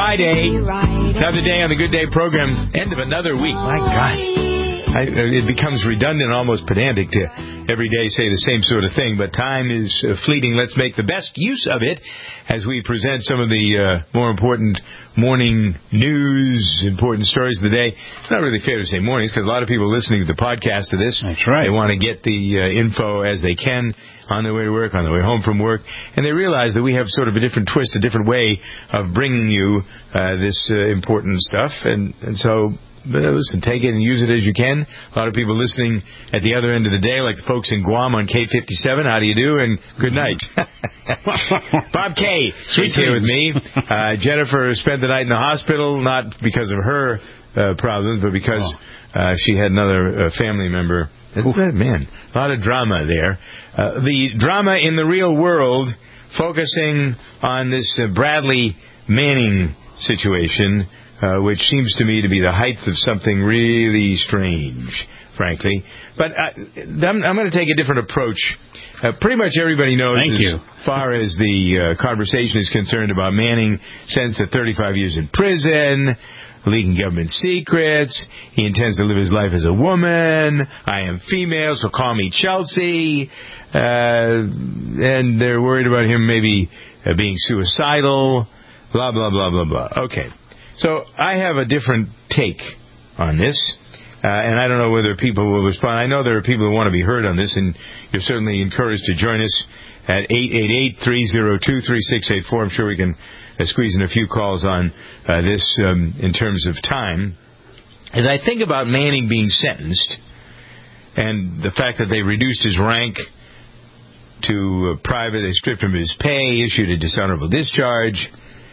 Friday. Another day on the Good Day program. End of another week. My God. It becomes redundant, almost pedantic to every day say the same sort of thing, but time is fleeting. Let's make the best use of it as we present some of the more important morning news, important stories of the day. It's not really fair to say mornings because a lot of people listening to the podcast of this, that's right. They want to get the info as they can on their way to work, on their way home from work, and they realize that we have sort of a different twist, a different way of bringing you this important stuff, and so... listen, take it and use it as you can. A lot of people listening at the other end of the day, like the folks in Guam on K57. How do you do? And good night. Bob K. is here with me. Jennifer spent the night in the hospital, not because of her problems, but because she had another family member. Man, a lot of drama there. The drama in the real world, focusing on this Bradley Manning situation, which seems to me to be the height of something really strange, frankly. But I'm going to take a different approach. Pretty much everybody knows as far as the conversation is concerned about Manning sentenced to 35 years in prison, leaking government secrets. He intends to live his life as a woman. I am female, so call me Chelsea. And they're worried about him maybe being suicidal, blah, blah, blah, blah, blah. Okay. So I have a different take on this, and I don't know whether people will respond. I know there are people who want to be heard on this, and you're certainly encouraged to join us at 888-302-3684. I'm sure we can squeeze in a few calls on this in terms of time. As I think about Manning being sentenced, and the fact that they reduced his rank to private, they stripped him of his pay, issued a dishonorable discharge,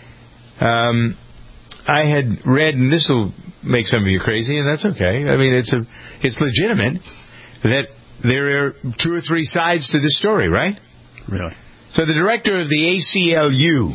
I had read, and this will make some of you crazy, and that's okay. I mean, it's legitimate that there are two or three sides to this story, right? Really? So the director of the ACLU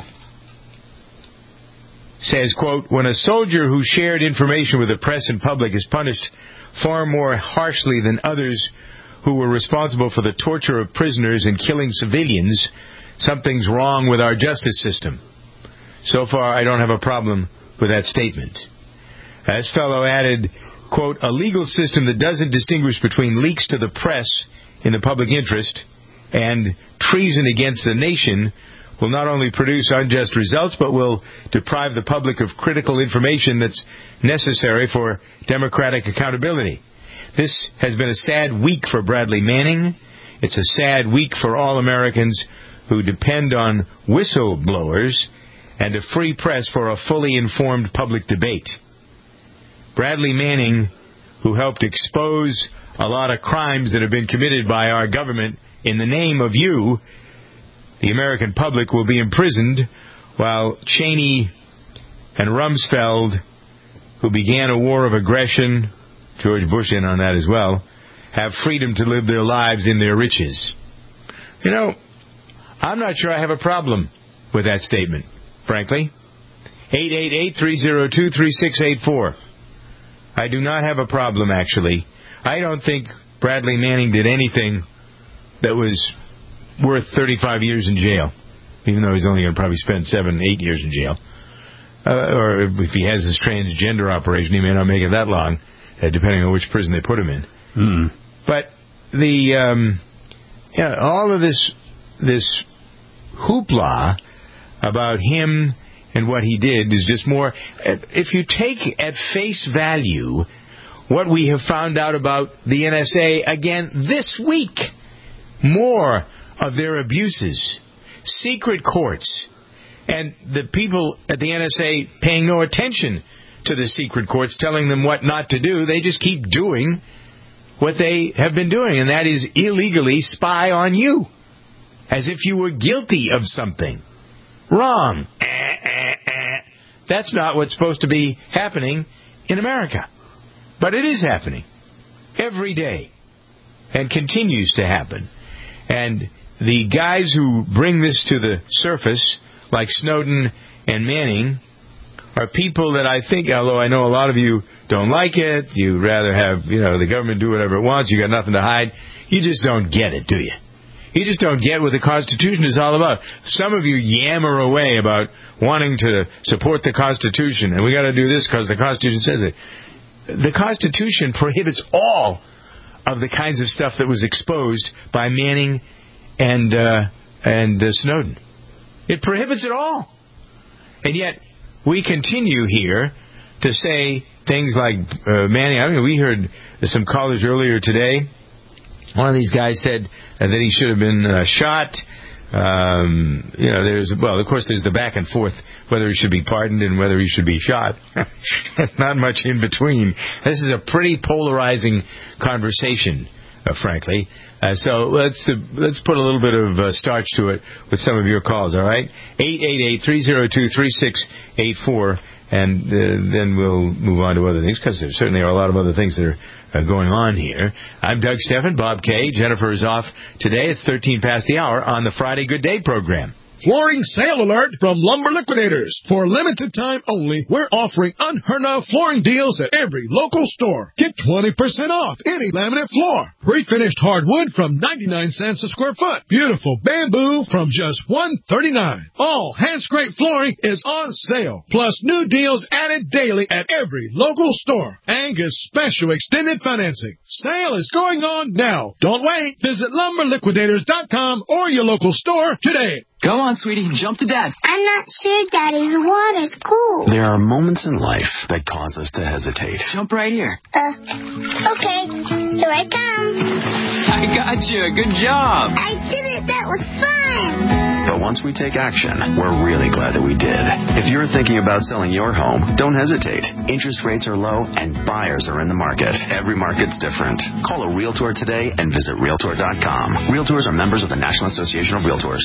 says, quote, when a soldier who shared information with the press and public is punished far more harshly than others who were responsible for the torture of prisoners and killing civilians, something's wrong with our justice system. So far, I don't have a problem with that statement. This fellow added, quote, a legal system that doesn't distinguish between leaks to the press in the public interest and treason against the nation will not only produce unjust results, but will deprive the public of critical information that's necessary for democratic accountability. This has been a sad week for Bradley Manning. It's a sad week for all Americans who depend on whistleblowers and a free press for a fully informed public debate. Bradley Manning, who helped expose a lot of crimes that have been committed by our government in the name of you, the American public will be imprisoned, while Cheney and Rumsfeld, who began a war of aggression, George Bush in on that as well, have freedom to live their lives in their riches. You know, I'm not sure I have a problem with that statement, frankly. 888-302-3684. I do not have a problem, actually. I don't think Bradley Manning did anything that was worth 35 years in jail, even though he's only going to probably spend 7-8 years in jail. Or if he has this transgender operation, he may not make it that long, depending on which prison they put him in. But all of this hoopla about him and what he did is just more... If you take at face value what we have found out about the NSA again this week, more of their abuses, secret courts, and the people at the NSA paying no attention to the secret courts telling them what not to do. They just keep doing what they have been doing, and that is illegally spy on you, as if you were guilty of something. Wrong. That's not what's supposed to be happening in America. But it is happening every day and continues to happen. And the guys who bring this to the surface, like Snowden and Manning, are people that I think, although I know a lot of you don't like it, you'd rather have, the government do whatever it wants, you got nothing to hide, you just don't get it, do you? You just don't get what the Constitution is all about. Some of you yammer away about wanting to support the Constitution, and we got to do this because the Constitution says it. The Constitution prohibits all of the kinds of stuff that was exposed by Manning and Snowden. It prohibits it all. And yet, we continue here to say things like Manning. I mean, we heard some callers earlier today. One of these guys said that he should have been shot. Of course, there's the back and forth whether he should be pardoned and whether he should be shot. Not much in between. This is a pretty polarizing conversation, frankly. So let's put a little bit of starch to it with some of your calls. All right, 888-302-3684, and then we'll move on to other things because there certainly are a lot of other things that are going on here. I'm Doug Steffen. Bob K. Jennifer is off today. It's 13 past the hour on the Friday Good Day program. Flooring sale alert from Lumber Liquidators. For a limited time only, we're offering unheard-of flooring deals at every local store. Get 20% off any laminate floor. Pre-finished hardwood from 99 cents a square foot. Beautiful bamboo from just $139. All hand-scraped flooring is on sale. Plus new deals added daily at every local store. Angus special extended financing. Sale is going on now. Don't wait. Visit lumberliquidators.com or your local store today. Come on, sweetie, jump to Dad. I'm not sure, Daddy. The water's cool. There are moments in life that cause us to hesitate. Jump right here. Okay. Here I come. I got you. Good job. I did it. That was fun. But once we take action, we're really glad that we did. If you're thinking about selling your home, don't hesitate. Interest rates are low and buyers are in the market. Every market's different. Call a Realtor today and visit Realtor.com. Realtors are members of the National Association of Realtors.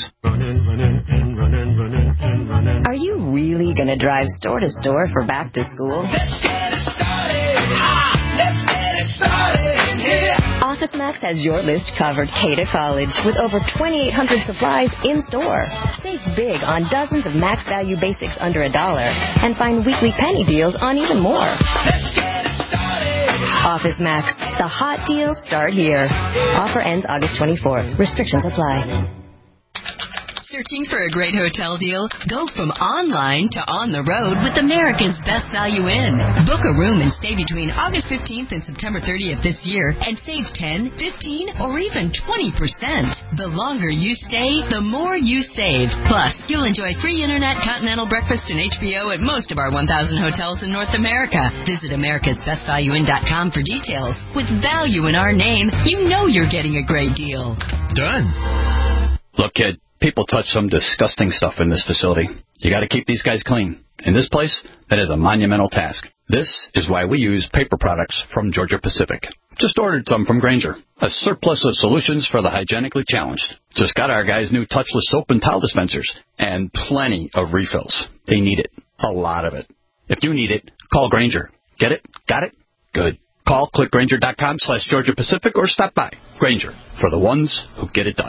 Are you really going to drive store to store for back to school? Let's get it started. Let's get it started in here. OfficeMax has your list covered K to college with over 2,800 supplies in store. Save big on dozens of Max Value Basics under $1 and find weekly penny deals on even more. Let's get it started. OfficeMax, the hot deals start here. Offer ends August 24th. Restrictions apply. Searching for a great hotel deal? Go from online to on the road with America's Best Value Inn. Book a room and stay between August 15th and September 30th this year and save 10, 15, or even 20%. The longer you stay, the more you save. Plus, you'll enjoy free internet, continental breakfast, and HBO at most of our 1,000 hotels in North America. Visit americasbestvalueinn.com for details. With value in our name, you know you're getting a great deal. Done. Look, kid. People touch some disgusting stuff in this facility. You got to keep these guys clean. In this place, that is a monumental task. This is why we use paper products from Georgia Pacific. Just ordered some from Grainger. A surplus of solutions for the hygienically challenged. Just got our guys new touchless soap and towel dispensers. And plenty of refills. They need it. A lot of it. If you need it, call Grainger. Get it? Got it? Good. Call clickgrainger.com/Georgia Pacific or stop by. Grainger, for the ones who get it done.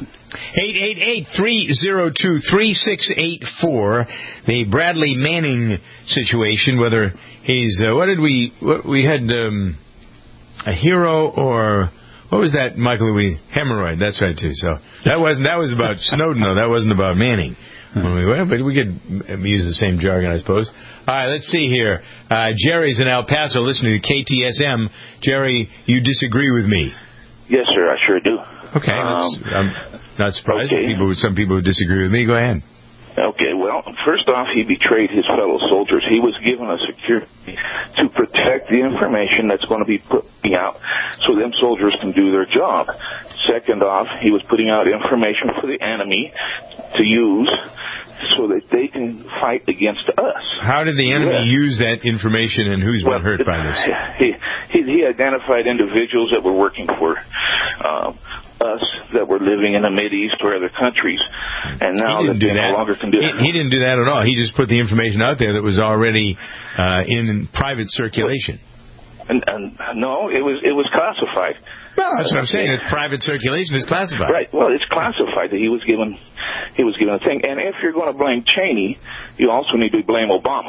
888-302-3684. The Bradley Manning situation, whether he's, we had a hero or, what was that, Michael Louis? Hemorrhoid, that's right, too. So that was about Snowden, though. That wasn't about Manning. But we could use the same jargon, I suppose. All right, let's see here. Jerry's in El Paso listening to KTSM. Jerry, you disagree with me? Yes, sir, I sure do. Okay, I'm not surprised. Okay. Some people who disagree with me. Go ahead. Okay, well, first off, he betrayed his fellow soldiers. He was given a security to protect the information that's going to be put out so them soldiers can do their job. Second off, he was putting out information for the enemy to use so that they can fight against us. How did the enemy use that information, and who's been hurt by this? He identified individuals that were working for us that were living in the Mideast or other countries, and now that they no longer can do that. He didn't do that at all. He just put the information out there that was already in private circulation. And no, it was classified. Well, that's what I'm saying. It's private circulation. It's classified. Right. Well, it's classified that he was given a thing. And if you're going to blame Cheney, you also need to blame Obama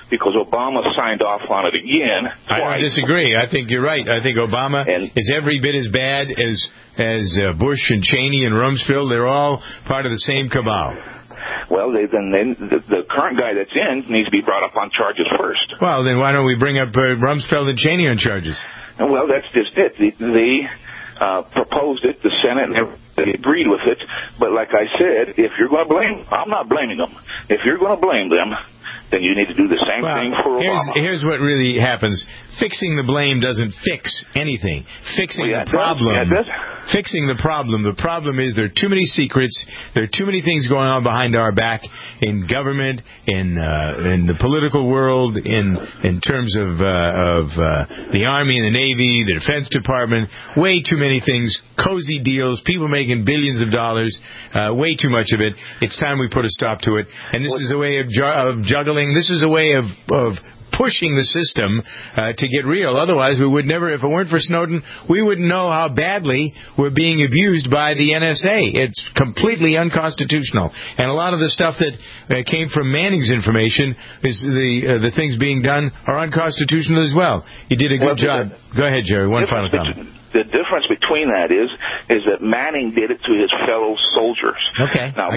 because Obama signed off on it again. I don't disagree. I think you're right. I think Obama is every bit as bad as Bush and Cheney and Rumsfeld. They're all part of the same cabal. Well, then the current guy that's in needs to be brought up on charges first. Well, then why don't we bring up Rumsfeld and Cheney on charges? Well, that's just it. They proposed it, the Senate, and they agreed with it. But like I said, if you're going to blame, I'm not blaming them. If you're going to blame them, then you need to do the same thing for Obama. Here's what really happens. Fixing the blame doesn't fix anything. Fixing the problem. Fixing the problem. The problem is there are too many secrets. There are too many things going on behind our back in government, in the political world, in terms of the Army and the Navy, the Defense Department. Way too many things. Cozy deals. People making billions of dollars. Way too much of it. It's time we put a stop to it. And this is a way of juggling. This is a way of pushing the system to get real. Otherwise, we would never, if it weren't for Snowden, we wouldn't know how badly we're being abused by the NSA. It's completely unconstitutional. And a lot of the stuff that came from Manning's information, is the things being done are unconstitutional as well. You did a good job. Go ahead, Jerry. One final comment. The difference between that is that Manning did it to his fellow soldiers. Okay. Now,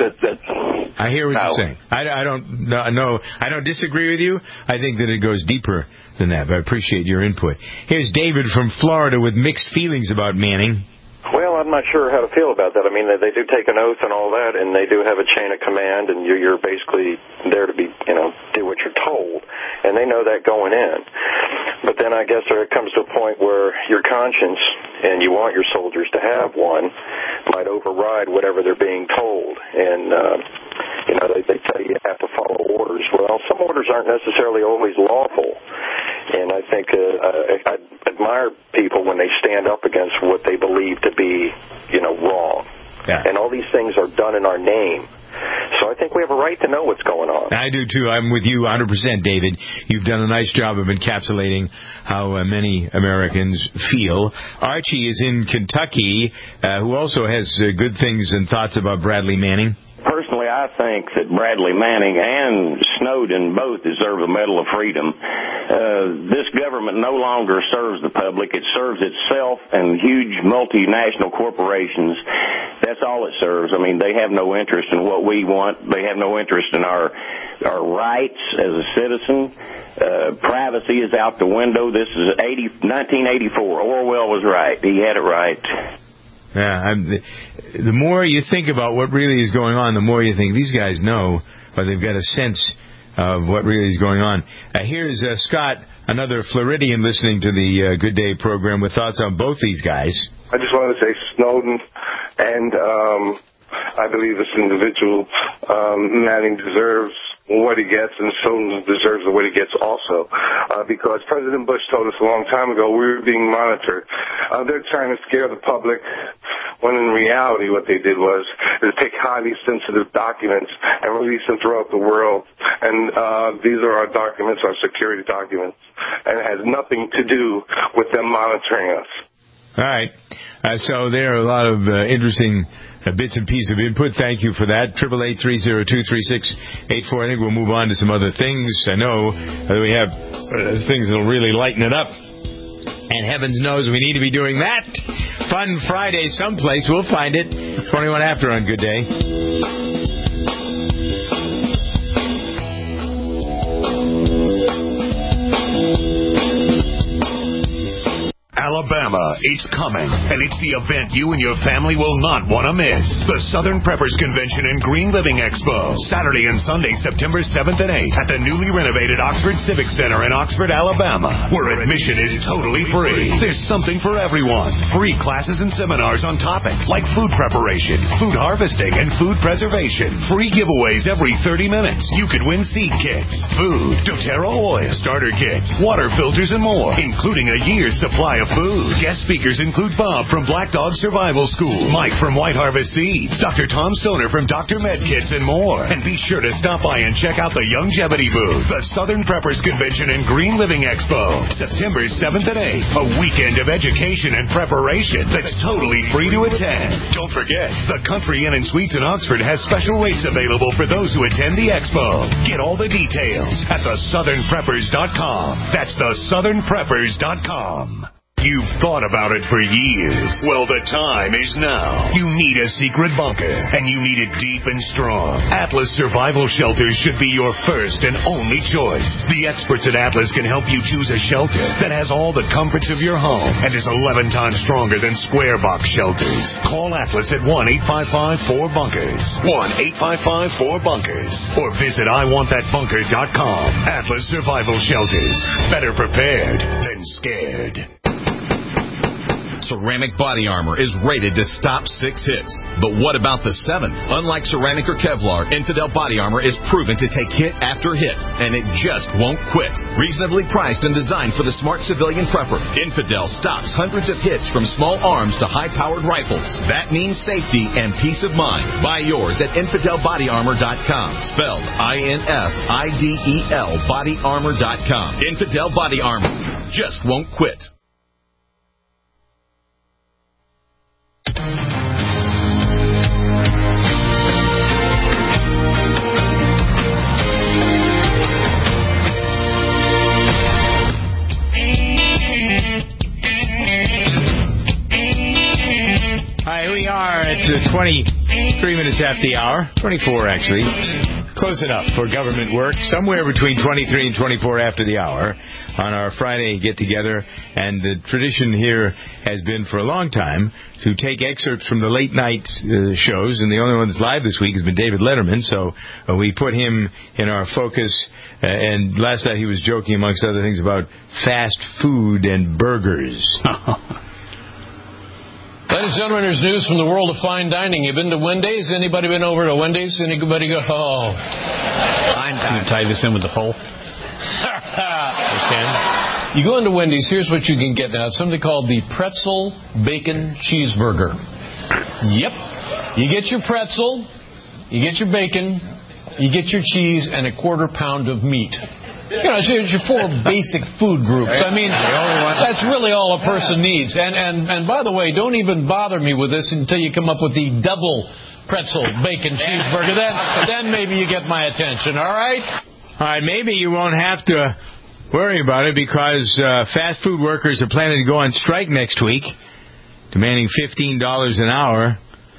I hear what you're saying. I don't disagree with you. I think that it goes deeper than that, but I appreciate your input. Here's David from Florida with mixed feelings about Manning. Well, I'm not sure how to feel about that. I mean, they do take an oath and all that, and they do have a chain of command, and you're basically there to be, do what you're told. And they know that going in. But then I guess there comes to a point where your conscience, and you want your soldiers to have one, might override whatever they're being told. And, they tell you have to follow orders. Well, some orders aren't necessarily always lawful. And I think I admire people when they stand up against what they believe to be, wrong. Yeah. And all these things are done in our name. So I think we have a right to know what's going on. I do, too. I'm with you 100%, David. You've done a nice job of encapsulating how many Americans feel. Archie is in Kentucky, who also has good things and thoughts about Bradley Manning. Personally, I think that Bradley Manning and Snowden both deserve a Medal of Freedom. This government no longer serves the public. It serves itself and huge multinational corporations. That's all it serves. I mean, they have no interest in what we want. They have no interest in our rights as a citizen. Privacy is out the window. This is 1984. Orwell was right. He had it right. Yeah, the more you think about what really is going on, the more you think these guys know, or they've got a sense of what really is going on. Here's Scott, another Floridian, listening to the Good Day program with thoughts on both these guys. I just wanted to say Snowden and I believe this individual, Manning, deserves what he gets, and Snowden deserves what he gets also. Because President Bush told us a long time ago we were being monitored. They're trying to scare the public, when in reality what they did was to take highly sensitive documents and release them throughout the world. And these are our documents, our security documents, and it has nothing to do with them monitoring us. All right. So there are a lot of interesting bits and pieces of input. Thank you for that. 888-302-3684. I think we'll move on to some other things. I know we have things that will really lighten it up. And heavens knows we need to be doing that. Fun Friday someplace. We'll find it. 21 after on Good Day. Alabama, it's coming, and it's the event you and your family will not want to miss. The Southern Preppers Convention and Green Living Expo, Saturday and Sunday, September 7th and 8th at the newly renovated Oxford Civic Center in Oxford, Alabama, where admission is totally free. There's something for everyone. Free classes and seminars on topics like food preparation, food harvesting, and food preservation. Free giveaways every 30 minutes. You could win seed kits, food, doTERRA oil, starter kits, water filters, and more, including a year's supply of food. Guest speakers include Bob from Black Dog Survival School, Mike from White Harvest Seeds, Dr. Tom Stoner from Dr. Medkits, and more. And be sure to stop by and check out the Longevity booth, the Southern Preppers Convention and Green Living Expo, September 7th and 8th. A weekend of education and preparation that's totally free to attend. Don't forget, the Country Inn and Suites in Oxford has special rates available for those who attend the expo. Get all the details at thesouthernpreppers.com. That's thesouthernpreppers.com. You've thought about it for years. Well, the time is now. You need a secret bunker, and you need it deep and strong. Atlas Survival Shelters should be your first and only choice. The experts at Atlas can help you choose a shelter that has all the comforts of your home and is 11 times stronger than square box shelters. Call Atlas at 1-855-4BUNKERS. 1-855-4BUNKERS. Or visit IWantThatBunker.com. Atlas Survival Shelters. Better prepared than scared. Ceramic body armor is rated to stop 6 hits. But what about the 7th? Unlike ceramic or Kevlar, Infidel body armor is proven to take hit after hit, and it just won't quit. Reasonably priced and designed for the smart civilian prepper, Infidel stops hundreds of hits from small arms to high-powered rifles. That means safety and peace of mind. Buy yours at InfidelBodyArmor.com. Spelled INFIDEL BodyArmor.com. Infidel Body Armor just won't quit. Hi, we are at 23 minutes after the hour. 24, actually. Close enough for government work. Somewhere between 23 and 24 after the hour on our Friday get-together. And the tradition here has been for a long time to take excerpts from the late-night shows. And the only one that's live this week has been David Letterman. So we put him in our focus. And last night he was joking, amongst other things, about fast food and burgers. Ladies and gentlemen, there's news from the world of fine dining. You been to Wendy's? Anybody been over to Wendy's? Anybody go, oh. Fine dining. Can you tie this in with the pole? You go into Wendy's, here's what you can get now. It's something called the pretzel bacon cheeseburger. Yep. You get your pretzel, you get your bacon, you get your cheese, and a quarter pound of meat. You know, it's your 4 basic food groups. I mean, that's really all a person needs. And by the way, don't even bother me with this until you come up with the double pretzel bacon cheeseburger. Then maybe you get my attention, all right? All right, maybe you won't have to worry about it because fast food workers are planning to go on strike next week, demanding $15 an hour.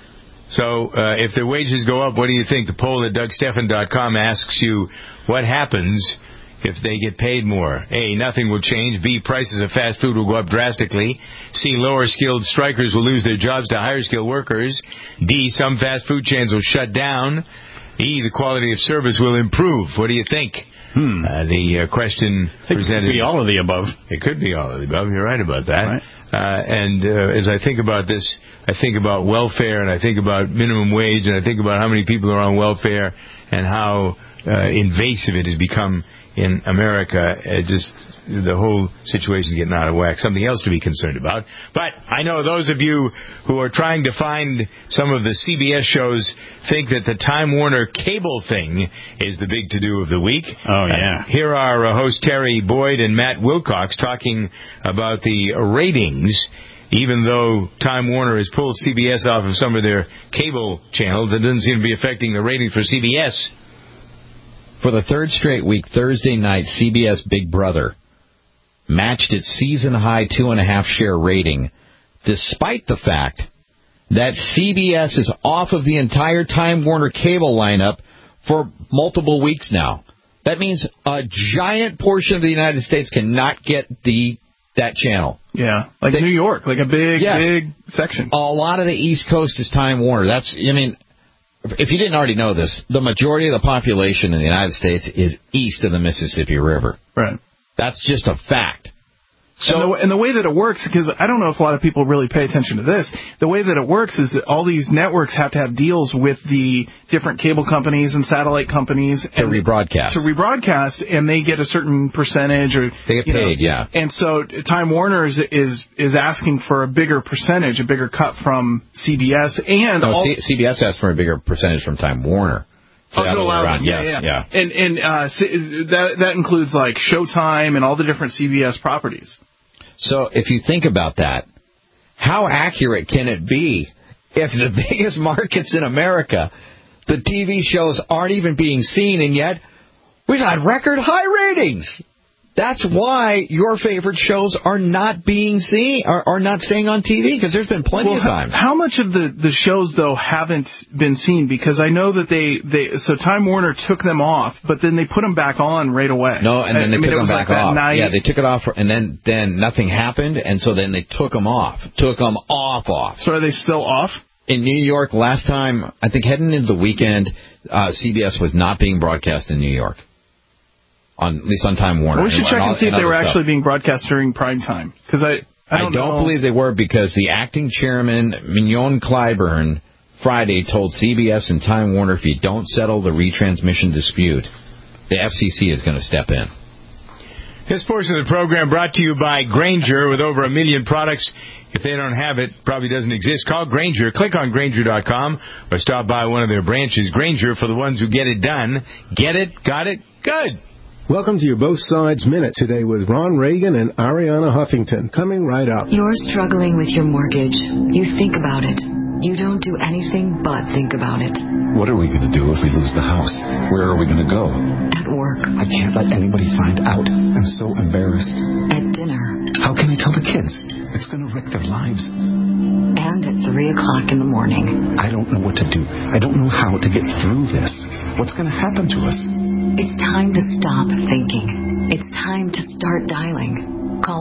So if their wages go up, what do you think? The poll at DougStephan.com asks you what happens if they get paid more. A, nothing will change. B, prices of fast food will go up drastically. C, lower-skilled strikers will lose their jobs to higher-skilled workers. D, some fast food chains will shut down. E, the quality of service will improve. What do you think? The question presented... It could be all of the above. It could be all of the above. You're right about that. Right. And as I think about this, I think about welfare, and I think about minimum wage, and I think about how many people are on welfare and how invasive it has become in America. Just the whole situation is getting out of whack. Something else to be concerned about. But I know those of you who are trying to find some of the CBS shows think that the Time Warner cable thing is the big to-do of the week. Oh, yeah. Here are hosts Terry Boyd and Matt Wilcox talking about the ratings. Even though Time Warner has pulled CBS off of some of their cable channels, that doesn't seem to be affecting the ratings for CBS. For the third straight week, Thursday night, CBS Big Brother matched its season-high 2.5 share rating, despite the fact that CBS is off of the entire Time Warner cable lineup for multiple weeks now. That means a giant portion of the United States cannot get that channel. Yeah, like New York, like a big section. A lot of the East Coast is Time Warner. If you didn't already know this, the majority of the population in the United States is east of the Mississippi River. Right. That's just a fact. So, and the way that it works, because I don't know if a lot of people really pay attention to this, the way that it works is that all these networks have to have deals with the different cable companies and satellite companies to rebroadcast, and they get a certain percentage, or they get paid, yeah. And so Time Warner is asking for a bigger percentage, a bigger cut from CBS, and CBS asked for a bigger percentage from Time Warner. So yeah. And that includes like Showtime and all the different CBS properties. So if you think about that, how accurate can it be if the biggest markets in America, the TV shows aren't even being seen, and yet we've had record high ratings? That's why your favorite shows are not being seen, are not staying on TV, because there's been plenty of times. How much of the shows, though, haven't been seen? Because I know that so Time Warner took them off, but then they put them back on right away. No, and then they took them back off. Yeah, they took it off, and then nothing happened, and so then they took them off. Took them off. So are they still off? In New York, last time, I think heading into the weekend, CBS was not being broadcast in New York. At least on Time Warner. Well, we should check and see if they were actually being broadcast during prime time. Because I don't believe they were, because the acting chairman, Mignon Clyburn, Friday told CBS and Time Warner, if you don't settle the retransmission dispute, the FCC is going to step in. This portion of the program brought to you by Grainger, with over 1 million products. If they don't have it, probably doesn't exist. Call Grainger. Click on Grainger.com or stop by one of their branches. Grainger, for the ones who get it done. Get it? Got it? Good. Welcome to your Both Sides Minute today with Ron Reagan and Ariana Huffington. Coming right up. You're struggling with your mortgage. You think about it. You don't do anything but think about it. What are we going to do if we lose the house? Where are we going to go? At work. I can't let anybody find out. I'm so embarrassed. At dinner. How can I tell the kids? It's going to wreck their lives. And at 3 o'clock in the morning. I don't know what to do. I don't know how to get through this. What's going to happen to us? It's time to stop thinking. It's time to start dialing. Call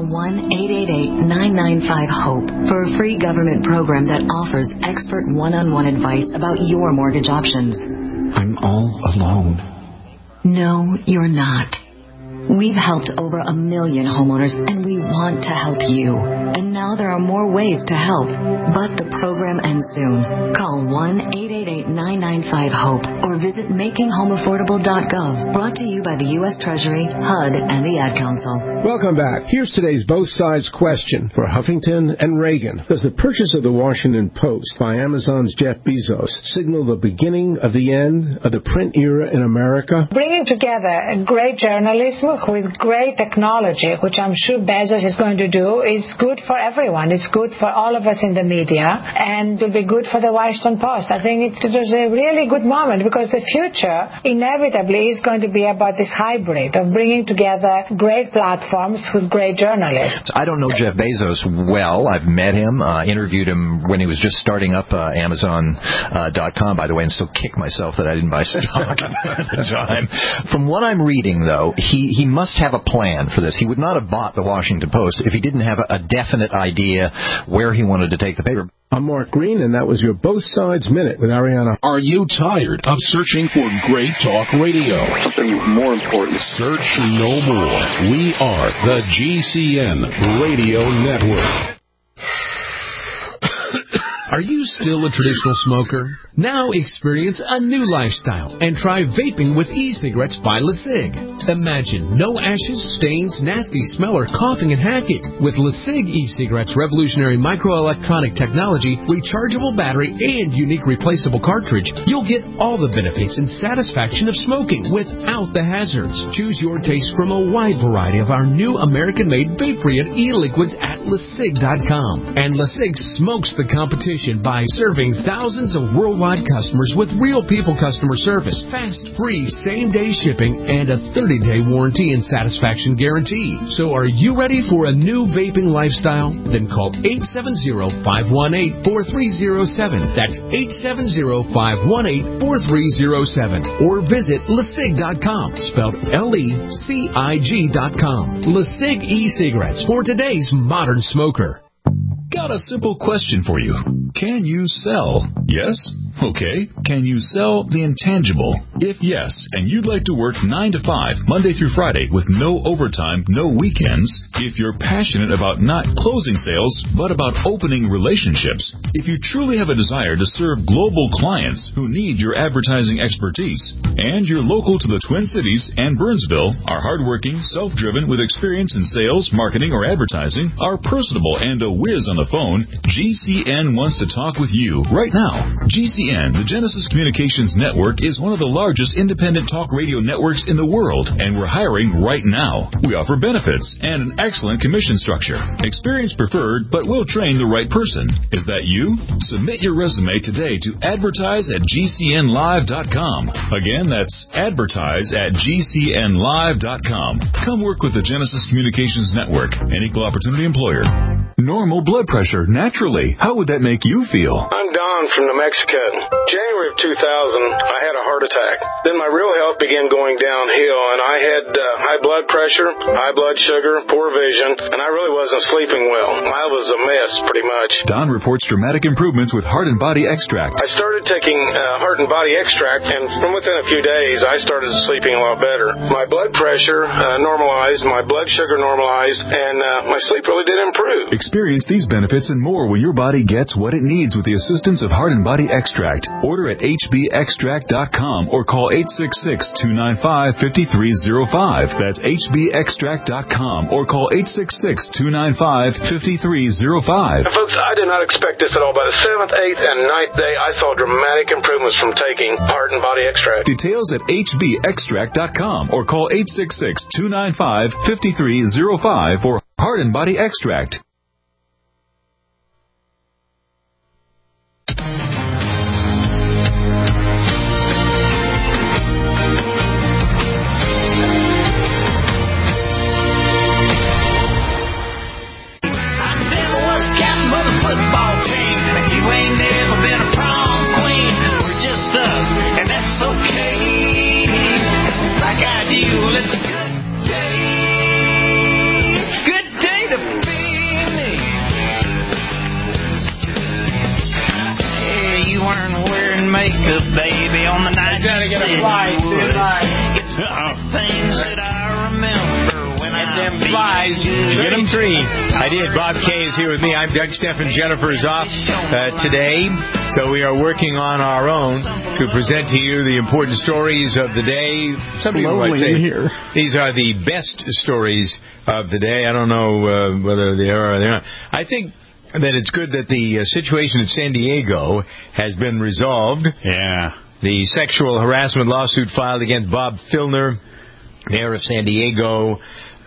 1-888-995-HOPE for a free government program that offers expert one-on-one advice about your mortgage options. I'm all alone. No, you're not. We've helped over 1 million homeowners, and we want to help you. And now there are more ways to help. But the program ends soon. Call 1-888-995-HOPE or visit makinghomeaffordable.gov. Brought to you by the U.S. Treasury, HUD, and the Ad Council. Welcome back. Here's today's Both Sides question for Huffington and Reagan. Does the purchase of the Washington Post by Amazon's Jeff Bezos signal the beginning of the end of the print era in America? Bringing together great journalism with great technology, which I'm sure Bezos is going to do, is good for everyone. It's good for all of us in the media, and will be good for the Washington Post. I think it was a really good moment, because the future inevitably is going to be about this hybrid of bringing together great platforms with great journalists. I don't know Jeff Bezos well. I've met him, interviewed him when he was just starting up Amazon.com, by the way, and still kick myself that I didn't buy stock at the time. From what I'm reading, though, he must have a plan for this. He would not have bought the Washington Post if he didn't have a definite idea where he wanted to take the paper. I'm Mark Green, and that was your Both Sides Minute with Ariana. Are you tired of searching for great talk radio? Something more important. Search no more. We are the GCN Radio Network. Are you still a traditional smoker? Now experience a new lifestyle and try vaping with e-cigarettes by LeSig. Imagine no ashes, stains, nasty smell, or coughing and hacking. With LeSig e-cigarettes' revolutionary microelectronic technology, rechargeable battery, and unique replaceable cartridge, you'll get all the benefits and satisfaction of smoking without the hazards. Choose your taste from a wide variety of our new American-made vape-free e-liquids at LeSig.com. And LeSig smokes the competition by serving thousands of worldwide customers with real people customer service, fast, free, same-day shipping, and a 30-day warranty and satisfaction guarantee. So are you ready for a new vaping lifestyle? Then call 870-518-4307. That's 870-518-4307. Or visit LeSig.com, spelled LECIG.com. LeSig e-cigarettes for today's modern smoker. Got a simple question for you. Can you sell? Yes? Okay. Can you sell the intangible? If yes, and you'd like to work 9 to 5, Monday through Friday, with no overtime, no weekends, if you're passionate about not closing sales, but about opening relationships, if you truly have a desire to serve global clients who need your advertising expertise, and you're local to the Twin Cities and Burnsville, are hardworking, self-driven, with experience in sales, marketing, or advertising, are personable and a whiz on the phone, GCN wants to talk with you right now. GCN, the Genesis Communications Network, is one of the largest independent talk radio networks in the world, and we're hiring right now. We offer benefits and an excellent commission structure. Experience preferred, but we'll train the right person. Is that you? Submit your resume today to advertise@gcnlive.com. Again, that's advertise@gcnlive.com. Come work with the Genesis Communications Network, an equal opportunity employer. Normal blood pressure, naturally. How would that make you feel? I'm Don from New Mexico. January of 2000, I had a heart attack. Then my real health began going downhill, and I had high blood pressure, high blood sugar, poor vision, and I really wasn't sleeping well. I was a mess, pretty much. Don reports dramatic improvements with Heart and Body Extract. I started taking Heart and Body Extract, and from within a few days, I started sleeping a lot better. My blood pressure normalized, my blood sugar normalized, and my sleep really did improve. Experience these benefits and more when your body gets what it needs with the assistance of Heart and Body Extract. Order at hbextract.com or call 866-295-5305. That's hbextract.com or call 866-295-5305. Folks, I did not expect this at all. By the 7th, 8th, and 9th day, I saw dramatic improvements from taking Heart and Body Extract. Details at hbextract.com or call 866-295-5305 for Heart and Body Extract. Baby, on the night you said you would. It's the things that I remember when them flies. Get them three. I did. Bob K is here with me. I'm Doug Stephan. Jennifer's off today, so we are working on our own to present to you the important stories of the day. Some people might say these are the best stories of the day. I don't know whether they are or they're not. I think that it's good that the situation in San Diego has been resolved. Yeah. The sexual harassment lawsuit filed against Bob Filner, mayor of San Diego,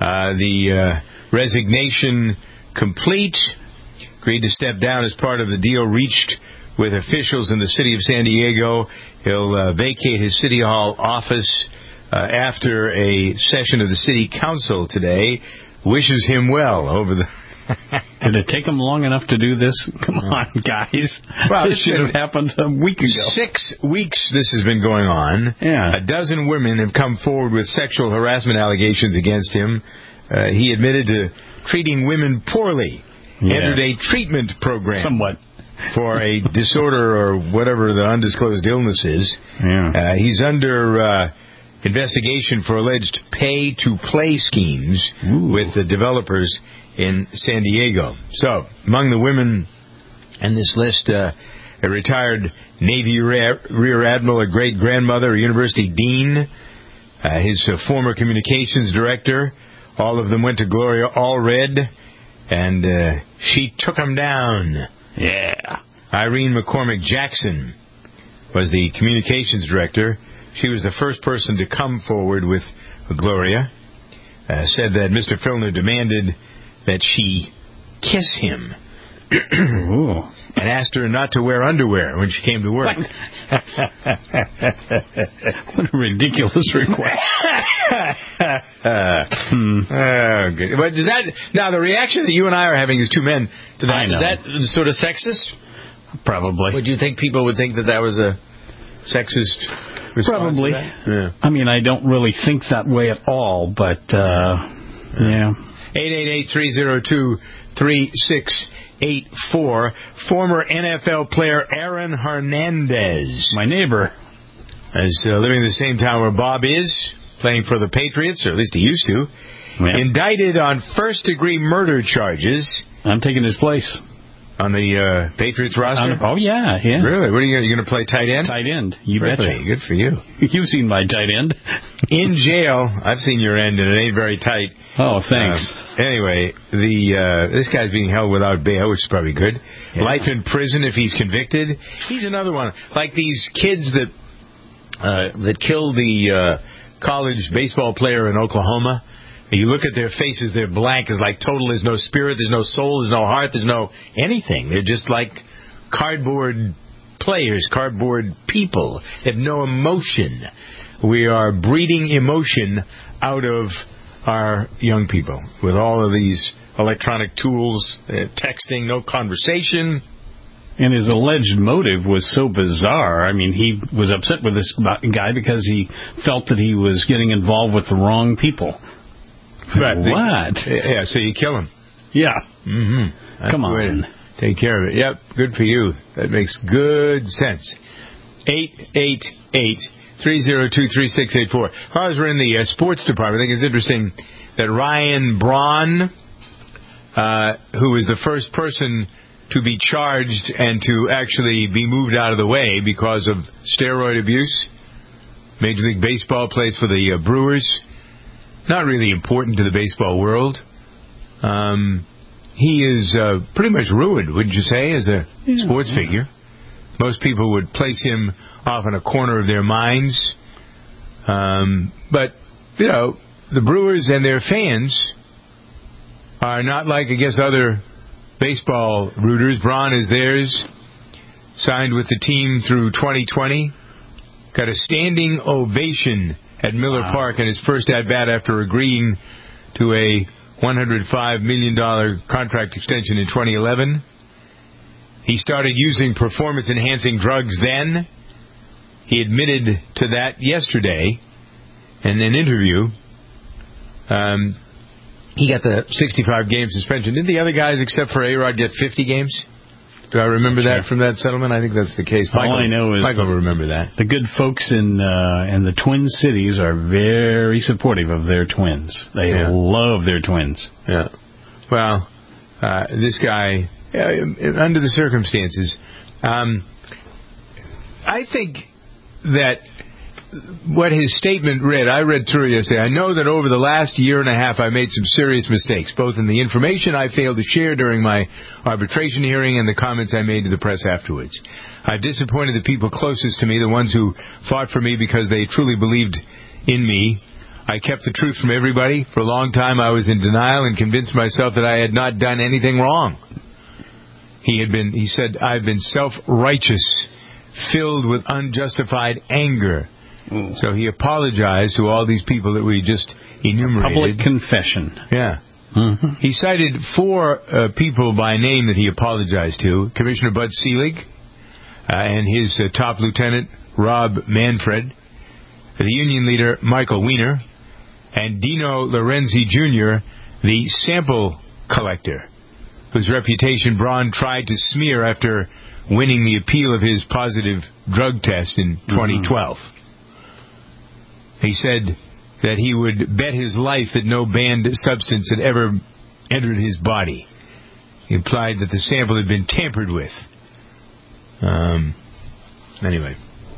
the resignation complete, agreed to step down as part of the deal reached with officials in the city of San Diego. He'll vacate his City Hall office after a session of the City Council today. Wishes him well over the... Did it take them long enough to do this? Come on, guys. Well, this should have happened a week ago. 6 weeks this has been going on. Yeah. A dozen women have come forward with sexual harassment allegations against him. He admitted to treating women poorly. Yes. Entered a treatment program. Somewhat. For a disorder or whatever the undisclosed illness is. Yeah. He's under investigation for alleged pay-to-play schemes with the developers in San Diego. So, among the women in this list, a retired Navy Rear Admiral, a great-grandmother, a university dean, his former communications director. All of them went to Gloria Allred, and she took them down. Yeah. Irene McCormick Jackson was the communications director. She was the first person to come forward with Gloria. Said that Mr. Filner demanded that she kiss him and asked her not to wear underwear when she came to work. What a ridiculous request. Oh, good. But does that, now the reaction that you and I are having as two men to that, is that sort of sexist? Probably. Would you think people would think that was a sexist response? Probably. Yeah. I mean, I don't really think that way at all, but yeah. 888-302-3680. 888-522-4884. Former NFL player Aaron Hernandez. My neighbor. Is living in the same town where Bob is, playing for the Patriots, or at least he used to. Yeah. Indicted on first-degree murder charges. I'm taking his place. On the Patriots roster? Oh, yeah. Really? What are you going to play, tight end? Tight end. You really? betcha. Good for you. You've seen my tight end. In jail. I've seen your end, and it ain't very tight. Oh, thanks. Anyway, this guy's being held without bail, which is probably good. Yeah. Life in prison if he's convicted. He's another one. Like these kids that killed the college baseball player in Oklahoma. You look at their faces, they're blank. It's like total, there's no spirit, there's no soul, there's no heart, there's no anything. They're just like cardboard players, cardboard people. They have no emotion. We are breeding emotion out of our young people with all of these electronic tools, texting, no conversation. And his alleged motive was so bizarre. I mean, he was upset with this guy because he felt that he was getting involved with the wrong people. Right. What? Yeah, so you kill him. Yeah. Mm-hmm. Come on. Take care of it. Yep, good for you. That makes good sense. 888-302-3684. As we're in the sports department, I think it's interesting that Ryan Braun, who was the first person to be charged and to actually be moved out of the way because of steroid abuse. Major League Baseball plays for the Brewers. Not really important to the baseball world. He is pretty much ruined, wouldn't you say, as a sports figure? Most people would place him off in a corner of their minds. But, you know, the Brewers and their fans are not like, I guess, other baseball rooters. Braun is theirs. Signed with the team through 2020. Got a standing ovation at Miller Park in his first at-bat after agreeing to a $105 million contract extension in 2011. He started using performance-enhancing drugs then. He admitted to that yesterday in an interview. He got the 65-game suspension. Didn't the other guys, except for A-Rod, get 50 games? Do I remember that from that settlement? I think that's the case. All I know is Michael will remember that. The good folks in the Twin Cities are very supportive of their twins. They love their twins. Yeah. Well, this guy, under the circumstances, I think that what his statement read, I read through yesterday. I know that over the last year and a half I made some serious mistakes, both in the information I failed to share during my arbitration hearing and the comments I made to the press afterwards. I've disappointed the people closest to me, the ones who fought for me because they truly believed in me. I kept the truth from everybody. For a long time I was in denial and convinced myself that I had not done anything wrong. He said, I've been self-righteous, filled with unjustified anger. So he apologized to all these people that we just enumerated. Public confession. Yeah. Mm-hmm. He cited 4 people by name that he apologized to. Commissioner Bud Selig and his top lieutenant, Rob Manfred, the union leader, Michael Weiner, and Dino Lorenzi Jr., the sample collector, whose reputation Braun tried to smear after winning the appeal of his positive drug test in 2012. He said that he would bet his life that no banned substance had ever entered his body. He implied that the sample had been tampered with. Anyway.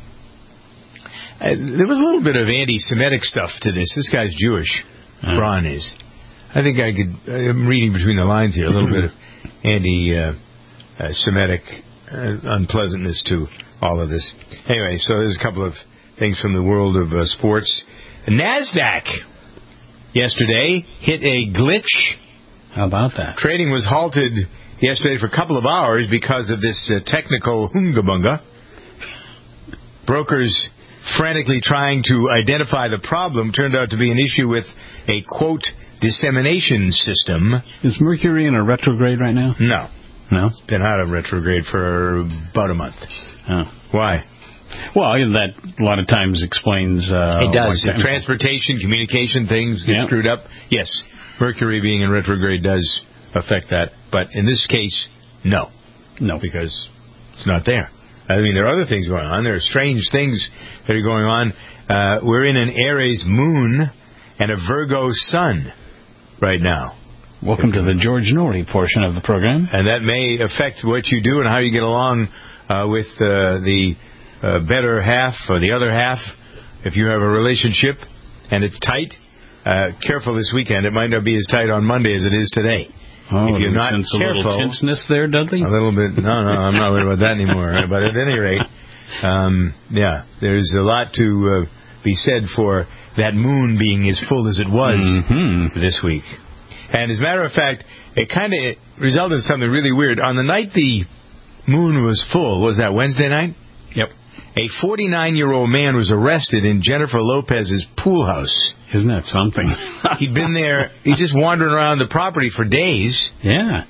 There was a little bit of anti-Semitic stuff to this. This guy's Jewish. Braun is. I think I'm reading between the lines here, a little bit of anti-Semitic unpleasantness to all of this. Anyway, so there's a couple of things from the world of sports. NASDAQ yesterday hit a glitch. How about that? Trading was halted yesterday for a couple of hours because of this technical hunga-bunga. Brokers frantically trying to identify the problem turned out to be an issue with a, quote, dissemination system. Is Mercury in a retrograde right now? No. No? It's been out of retrograde for about a month. Oh. Why? Well, that a lot of times explains... it does. Transportation, communication, things get screwed up. Yes, Mercury being in retrograde does affect that. But in this case, No. No. Because it's not there. I mean, there are other things going on. There are strange things that are going on. We're in an Aries moon and a Virgo sun right now. Welcome to the George Norrie portion of the program. And that may affect what you do and how you get along with the better half or the other half. If you have a relationship and it's tight, careful this weekend. It might not be as tight on Monday as it is today. Oh, if you're not sense careful, a little tenseness there, Dudley? A little bit. No, I'm not worried about that anymore. But at any rate, there's a lot to be said for that moon being as full as it was this week. And as a matter of fact, it kind of resulted in something really weird. On the night the moon was full, was that Wednesday night? Yep. A 49-year-old man was arrested in Jennifer Lopez's pool house. Isn't that something? He'd been there. He just wandering around the property for days. Yeah.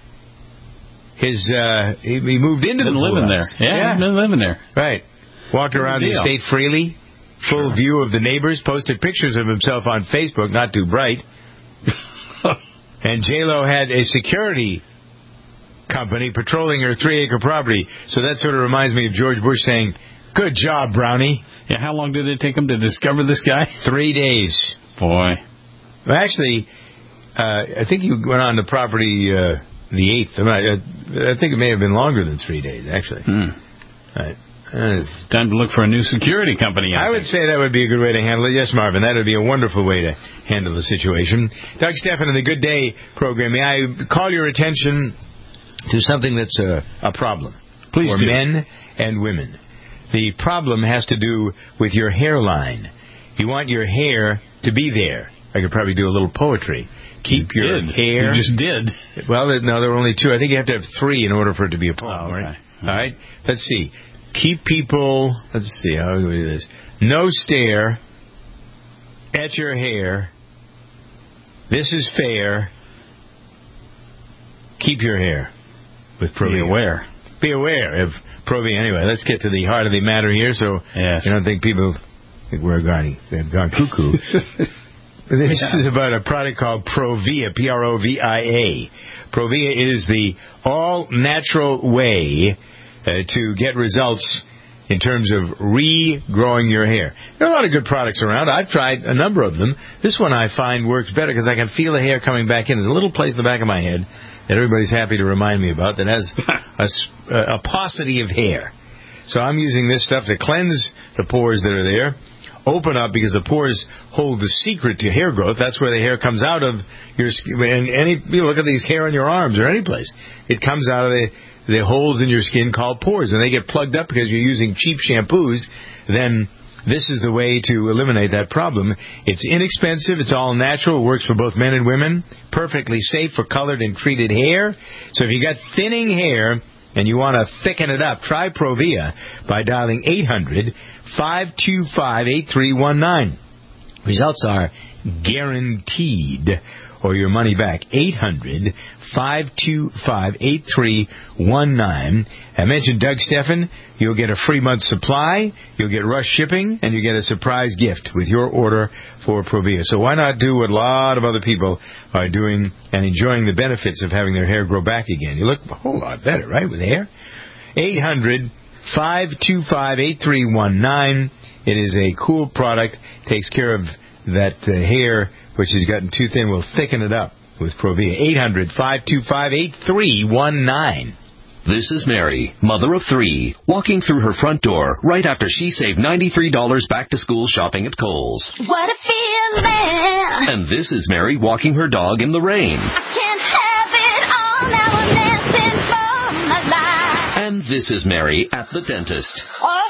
He moved into the pool house. There. Yeah, been living there. Right. Walked around the estate freely, full view of the neighbors, posted pictures of himself on Facebook, not too bright. And J-Lo had a security company patrolling her 3-acre property. So that sort of reminds me of George Bush saying, "Good job, Brownie." Yeah, how long did it take him to discover this guy? 3 days. Boy. Well, actually, I think he went on the property the 8th. I think it may have been longer than 3 days, actually. Right. Time to look for a new security company. I would say that would be a good way to handle it. Yes, Marvin, that would be a wonderful way to handle the situation. Doug Stephan in the Good Day program. May I call your attention to something that's a problem for men and women. The problem has to do with your hairline. You want your hair to be there. I could probably do a little poetry. Keep your hair. You just did. Well, no, there were only 2. I think you have to have 3 in order for it to be a poem, right? All right. Let's see. Keep people. Let's see. How do we do this? No stare at your hair. This is fair. Keep your hair with Provia. Be aware. Be aware of Provia. Anyway, let's get to the heart of the matter here, so you don't think people think we're they've gone cuckoo. This is about a product called Provia, Provia. Provia is the all-natural way to get results in terms of regrowing your hair. There are a lot of good products around. I've tried a number of them. This one I find works better because I can feel the hair coming back in. There's a little place in the back of my head that everybody's happy to remind me about that has a paucity of hair. So I'm using this stuff to cleanse the pores that are there, open up, because the pores hold the secret to hair growth. That's where the hair comes out of your skin. And you look at these hair on your arms or any place. It comes out of the holes in your skin called pores, and they get plugged up because you're using cheap shampoos. Then this is the way to eliminate that problem. It's inexpensive. It's all natural. It works for both men and women. Perfectly safe for colored and treated hair. So if you got thinning hair and you want to thicken it up, try Provia by dialing 800-525-8319. Results are guaranteed, or your money back. 800-525-8319. I mentioned Doug Stephan. You'll get a free month supply, you'll get rush shipping, and you get a surprise gift with your order for Provia. So why not do what a lot of other people are doing and enjoying the benefits of having their hair grow back again? You look a whole lot better, right, with hair? 800-525-8319. It is a cool product. Takes care of that hair which has gotten too thin. Will thicken it up with Provia. 800-525-8319. This is Mary, mother of 3, walking through her front door right after she saved $93 back-to-school shopping at Kohl's. What a feeling! And this is Mary walking her dog in the rain. I can't have it all, now I'm dancing for my life. And this is Mary at the dentist.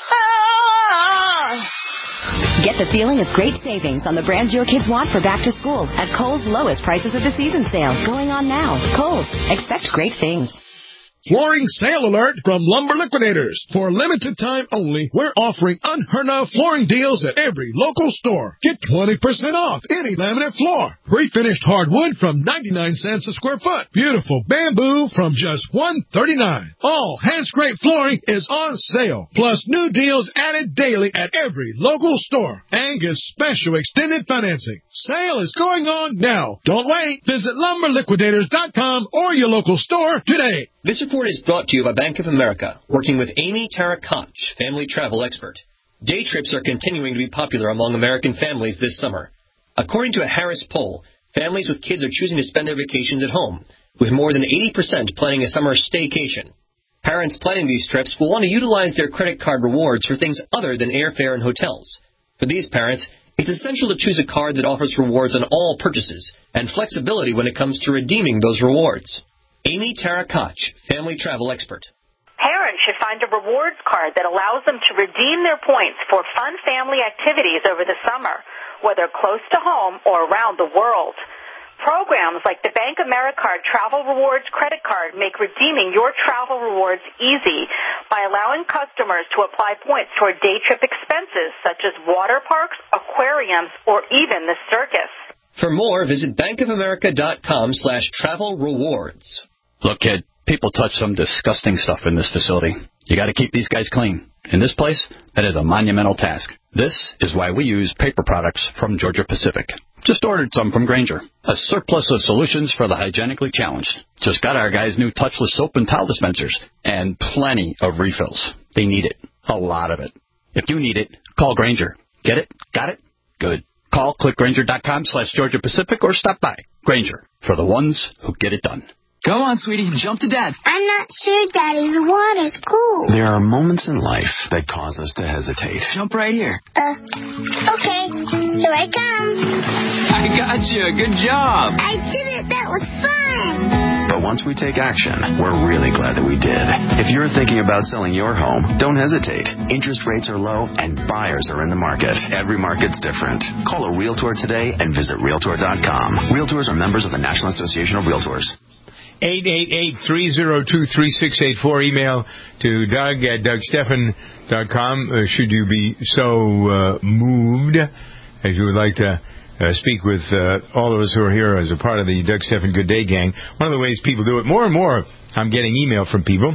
Get the feeling of great savings on the brands your kids want for back to school at Kohl's lowest prices of the season sale going on now. Kohl's. Expect great things. Flooring sale alert from Lumber Liquidators. For limited time only, we're offering unheard-of flooring deals at every local store. Get 20% off any laminate floor. Pre-finished hardwood from 99 cents a square foot. Beautiful bamboo from just $139. All hand-scraped flooring is on sale. Plus new deals added daily at every local store. Angus special extended financing. Sale is going on now. Don't wait. Visit LumberLiquidators.com or your local store today. This report is brought to you by Bank of America, working with Amy Tara-Koch, family travel expert. Day trips are continuing to be popular among American families this summer. According to a Harris poll, families with kids are choosing to spend their vacations at home, with more than 80% planning a summer staycation. Parents planning these trips will want to utilize their credit card rewards for things other than airfare and hotels. For these parents, it's essential to choose a card that offers rewards on all purchases and flexibility when it comes to redeeming those rewards. Amy Tara-Koch, family travel expert. Parents should find a rewards card that allows them to redeem their points for fun family activities over the summer, whether close to home or around the world. Programs like the Bank Americard Travel Rewards credit card make redeeming your travel rewards easy by allowing customers to apply points toward day trip expenses such as water parks, aquariums, or even the circus. For more, visit bankofamerica.com/travel rewards. Look, kid, people touch some disgusting stuff in this facility. You got to keep these guys clean. In this place, that is a monumental task. This is why we use paper products from Georgia Pacific. Just ordered some from Grainger. A surplus of solutions for the hygienically challenged. Just got our guys new touchless soap and towel dispensers. And plenty of refills. They need it. A lot of it. If you need it, call Grainger. Get it? Got it? Good. Call clickgrainger.com/Georgia Pacific or stop by. Grainger, for the ones who get it done. Come on, sweetie, jump to Dad. I'm not sure, Daddy. The water's cool. There are moments in life that cause us to hesitate. Jump right here. Okay. Here I come. I got you. Good job. I did it. That was fun. But once we take action, we're really glad that we did. If you're thinking about selling your home, don't hesitate. Interest rates are low and buyers are in the market. Every market's different. Call a Realtor today and visit Realtor.com. Realtors are members of the National Association of Realtors. 888-302-3684. Email to Doug at DougStephan.com. Should you be so moved as you would like to speak with all of us who are here as a part of the Doug Stephan Good Day Gang. One of the ways people do it, more and more, I'm getting email from people.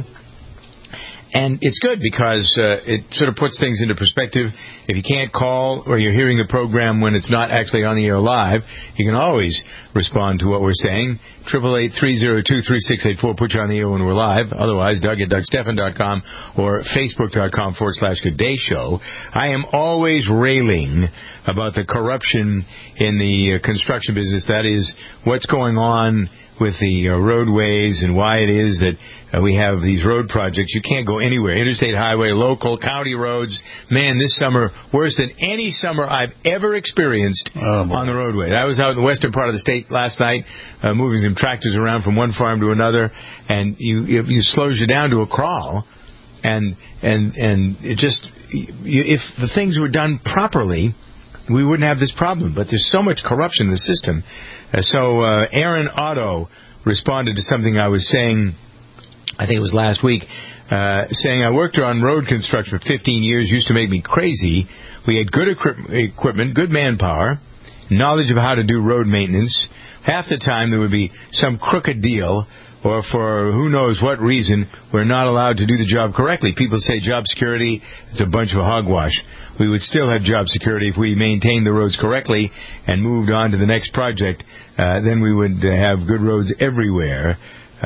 And it's good because it sort of puts things into perspective. If you can't call or you're hearing the program when it's not actually on the air live, you can always respond to what we're saying. 888-302-3684. Put you on the air when we're live. Otherwise, Doug at DougStephan.com or Facebook.com/Good Day Show. I am always railing about the corruption in the construction business. That is what's going on with the roadways and why it is that we have these road projects. You can't go anywhere. Interstate highway, local, county roads. Man, this summer, worse than any summer I've ever experienced on the roadway. I was out in the western part of the state last night, moving some tractors around from one farm to another, and it slows you down to a crawl. And it just, if the things were done properly, we wouldn't have this problem. But there's so much corruption in the system. So Aaron Otto responded to something I was saying, I think it was last week, saying, I worked on road construction for 15 years, used to make me crazy. We had good equipment, good manpower, knowledge of how to do road maintenance. Half the time there would be some crooked deal, or for who knows what reason, we're not allowed to do the job correctly. People say job security, it's a bunch of hogwash. We would still have job security if we maintained the roads correctly and moved on to the next project. Then we would have good roads everywhere.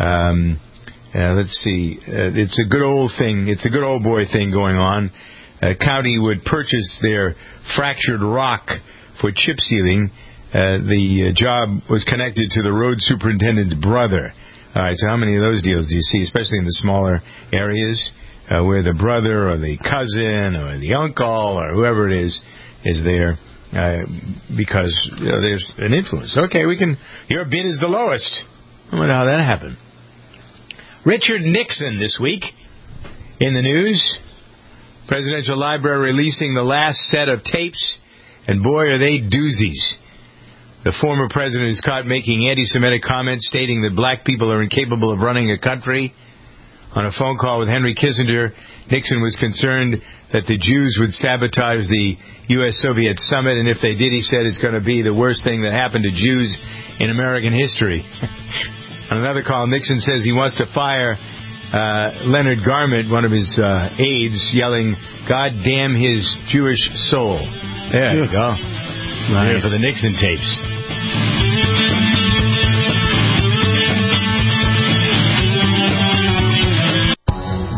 Let's see. It's a good old thing. It's a good old boy thing going on. County would purchase their fractured rock for chip sealing. The job was connected to the road superintendent's brother. All right, so how many of those deals do you see, especially in the smaller areas? Where the brother or the cousin or the uncle or whoever it is there because there's an influence. Okay, your bid is the lowest. I wonder how that happened. Richard Nixon this week in the news. Presidential Library releasing the last set of tapes, and boy, are they doozies. The former president is caught making anti-Semitic comments stating that black people are incapable of running a country. On a phone call with Henry Kissinger, Nixon was concerned that the Jews would sabotage the U.S.-Soviet summit, and if they did, he said, it's going to be the worst thing that happened to Jews in American history. On another call, Nixon says he wants to fire Leonard Garment, one of his aides, yelling, God damn his Jewish soul. There you go. Nice. Here for the Nixon tapes.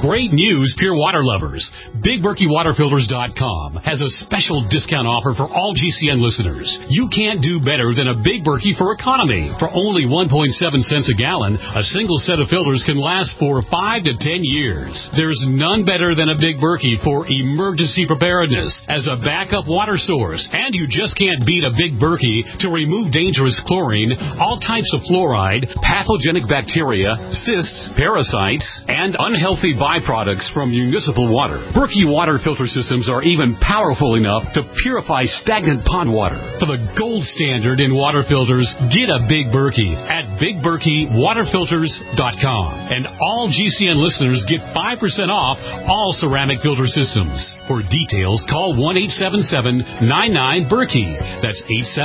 Great news, pure water lovers. BigBerkeyWaterFilters.com has a special discount offer for all GCN listeners. You can't do better than a Big Berkey for economy. For only 1.7 cents a gallon, a single set of filters can last for 5 to 10 years. There's none better than a Big Berkey for emergency preparedness as a backup water source. And you just can't beat a Big Berkey to remove dangerous chlorine, all types of fluoride, pathogenic bacteria, cysts, parasites, and unhealthy byproducts from municipal water. Berkey water filter systems are even powerful enough to purify stagnant pond water. For the gold standard in water filters, get a Big Berkey at BigBerkeyWaterFilters.com. And all GCN listeners get 5% off all ceramic filter systems. For details, call 1-877-99-BERKEY. That's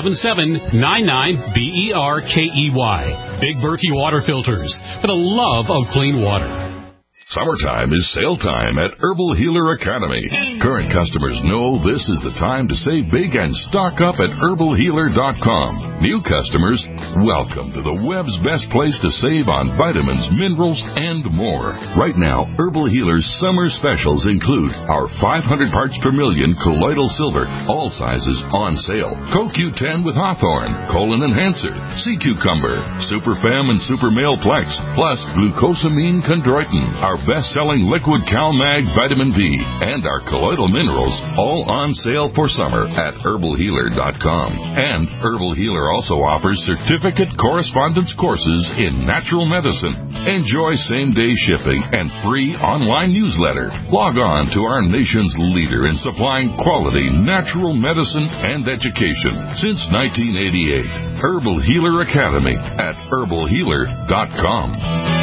877-99-BERKEY. Big Berkey Water Filters, for the love of clean water. Summertime is sale time at Herbal Healer Academy. Current customers know this is the time to save big and stock up at herbalhealer.com. New customers, welcome to the web's best place to save on vitamins, minerals, and more. Right now, Herbal Healer's summer specials include our 500 parts per million colloidal silver, all sizes on sale. CoQ10 with Hawthorne, colon enhancer, sea cucumber, Superfem and Super Male Plex, plus glucosamine chondroitin, our best-selling liquid CalMag vitamin D, and our colloidal minerals, all on sale for summer at herbalhealer.com. And Herbal Healer also offers certificate correspondence courses in natural medicine. Enjoy same-day shipping and free online newsletter. Log on to our nation's leader in supplying quality natural medicine and education since 1988. Herbal Healer Academy at herbalhealer.com.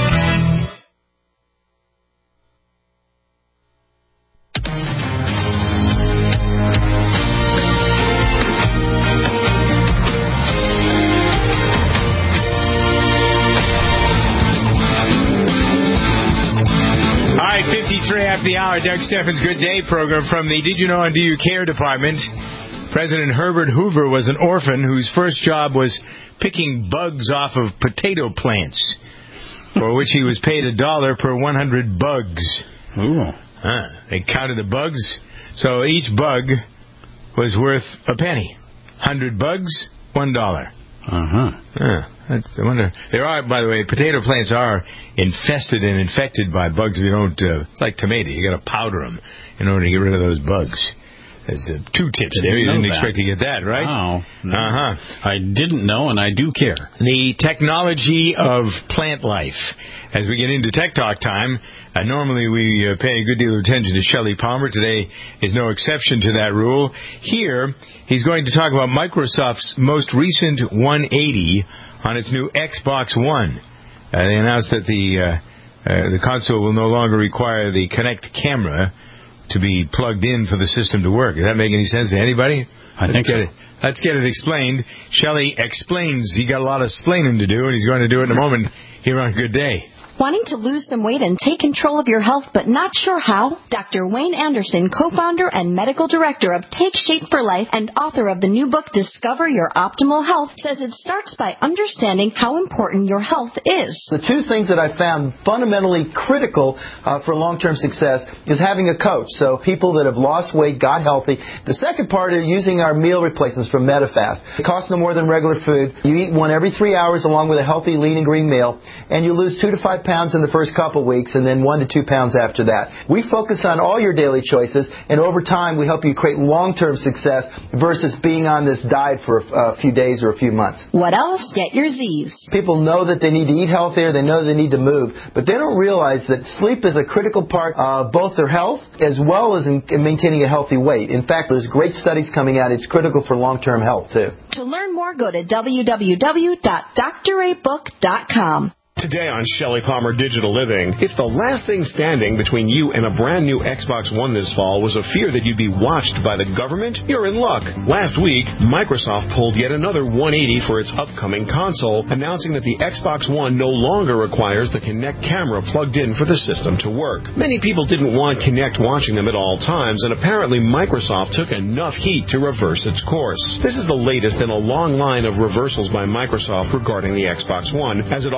The hour, Doug Steffens' Good Day program from the Did You Know and Do You Care department. President Herbert Hoover was an orphan whose first job was picking bugs off of potato plants, for which he was paid $1 per 100 bugs. Ooh. They counted the bugs, so each bug was worth a penny. 100 bugs, $1. I wonder. There are, by the way, potato plants are infested and infected by bugs. You don't like tomato. You got to powder them in order to get rid of those bugs. There's 2 tips there. You didn't expect to get that, right? Wow. I didn't know, and I do care. The technology of plant life. As we get into Tech Talk time, normally we pay a good deal of attention to Shelley Palmer. Today is no exception to that rule. Here, he's going to talk about Microsoft's most recent 180 on its new Xbox One. They announced that the console will no longer require the Kinect camera to be plugged in for the system to work. Does that make any sense to anybody? I think so. Let's get it explained. Shelley explains. He got a lot of splaining to do, and he's going to do it in a moment here on Good Day. Wanting to lose some weight and take control of your health but not sure how? Dr. Wayne Anderson, co-founder and medical director of Take Shape for Life and author of the new book Discover Your Optimal Health, says it starts by understanding how important your health is. The 2 things that I found fundamentally critical for long-term success is having a coach. So people that have lost weight, got healthy. The second part is using our meal replacements from Medifast. It costs no more than regular food. You eat one every 3 hours along with a healthy lean and green meal, and you lose 2 to 5 pounds in the first couple weeks and then 1 to 2 pounds after that. We focus on all your daily choices, and over time we help you create long-term success versus being on this diet for a few days or a few months. What else? Get your Z's. People know that they need to eat healthier, they know they need to move, but they don't realize that sleep is a critical part of both their health as well as in maintaining a healthy weight. In fact, there's great studies coming out. It's critical for long-term health, too. To learn more, go to www.drabook.com. Today on Shelley Palmer Digital Living, if the last thing standing between you and a brand new Xbox One this fall was a fear that you'd be watched by the government, you're in luck. Last week, Microsoft pulled yet another 180 for its upcoming console, announcing that the Xbox One no longer requires the Kinect camera plugged in for the system to work. Many people didn't want Kinect watching them at all times, and apparently Microsoft took enough heat to reverse its course. This is the latest in a long line of reversals by Microsoft regarding the Xbox One, as it also changed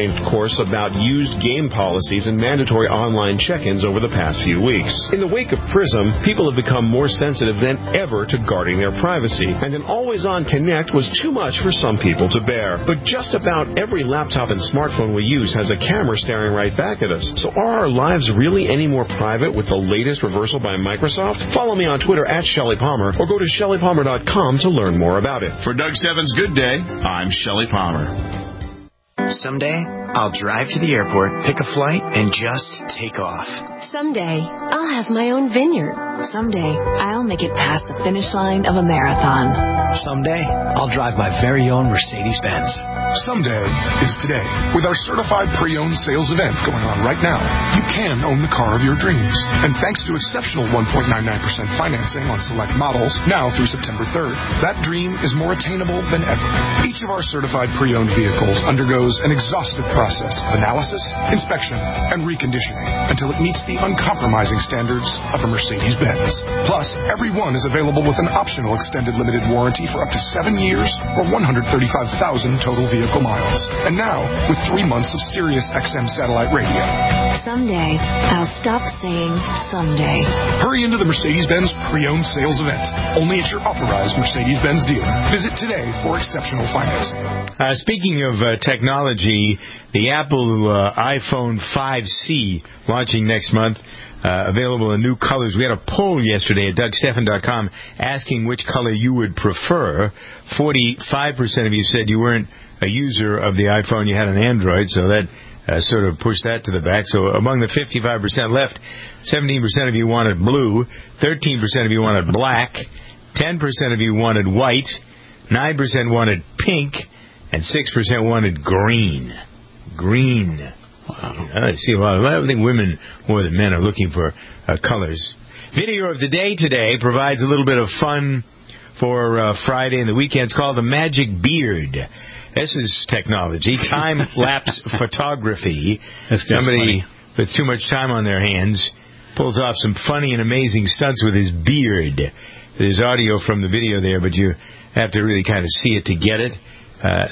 complained, of course, about used game policies and mandatory online check-ins over the past few weeks. In the wake of PRISM, people have become more sensitive than ever to guarding their privacy, and an always-on connect was too much for some people to bear. But just about every laptop and smartphone we use has a camera staring right back at us. So are our lives really any more private with the latest reversal by Microsoft? Follow me on Twitter at Shelley Palmer, or go to ShelleyPalmer.com to learn more about it. For Doug Stebbins' Good Day, I'm Shelley Palmer. Someday, I'll drive to the airport, pick a flight, and just take off. Someday, I'll have my own vineyard. Someday, I'll make it past the finish line of a marathon. Someday, I'll drive my very own Mercedes-Benz. Someday is today. With our certified pre-owned sales event going on right now, you can own the car of your dreams. And thanks to exceptional 1.99% financing on select models, now through September 3rd, that dream is more attainable than ever. Each of our certified pre-owned vehicles undergoes an exhaustive process of analysis, inspection, and reconditioning until it meets the uncompromising standards of a Mercedes-Benz. Plus, every one is available with an optional extended limited warranty for up to 7 years or 135,000 total vehicle miles. And now, with 3 months of Sirius XM satellite radio. Someday, I'll stop saying someday. Hurry into the Mercedes-Benz pre-owned sales event. Only at your authorized Mercedes-Benz dealer. Visit today for exceptional financing. Speaking of technology, the Apple iPhone 5C launching next month. Available in new colors. We had a poll yesterday at DougStephan.com asking which color you would prefer. 45% of you said you weren't a user of the iPhone, you had an Android, so that sort of pushed that to the back. So among the 55% left, 17% of you wanted blue, 13% of you wanted black, 10% of you wanted white, 9% wanted pink, and 6% wanted green. Green. Wow. I see a lot of. I think women more than men are looking for colors. Video of the day today provides a little bit of fun for Friday and the weekend. It's called the Magic Beard. This is technology, time-lapse photography. Somebody with too much time on their hands pulls off some funny and amazing stunts with his beard. There's audio from the video there, but you have to really kind of see it to get it. I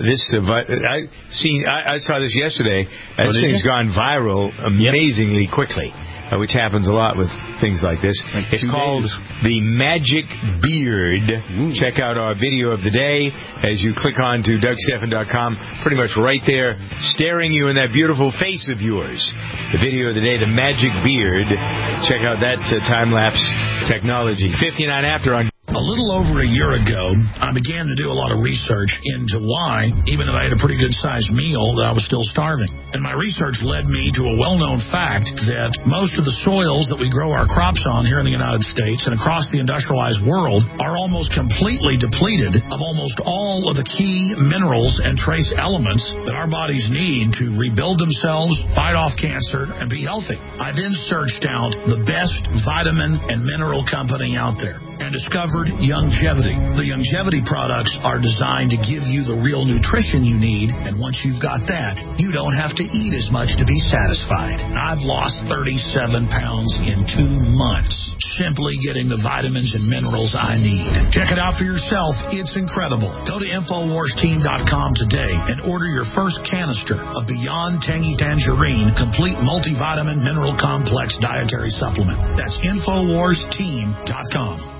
saw this yesterday. This thing's gone viral amazingly quickly, which happens a lot with things like this. It's called the Magic Beard. Check out our video of the day as you click on to DougStephan.com. Pretty much right there, staring you in that beautiful face of yours. The video of the day, the Magic Beard. Check out that time-lapse technology. 59 after on. A little over a year ago, I began to do a lot of research into why, even though I had a pretty good-sized meal, that I was still starving. And my research led me to a well-known fact that most of the soils that we grow our crops on here in the United States and across the industrialized world are almost completely depleted of almost all of the key minerals and trace elements that our bodies need to rebuild themselves, fight off cancer, and be healthy. I then searched out the best vitamin and mineral company out there and discovered Youngevity. The Youngevity products are designed to give you the real nutrition you need, and once you've got that, you don't have to eat as much to be satisfied. I've lost 37 pounds in 2 months, simply getting the vitamins and minerals I need. Check it out for yourself. It's incredible. Go to InfoWarsTeam.com today and order your first canister of Beyond Tangy Tangerine Complete Multivitamin Mineral Complex Dietary Supplement. That's InfoWarsTeam.com.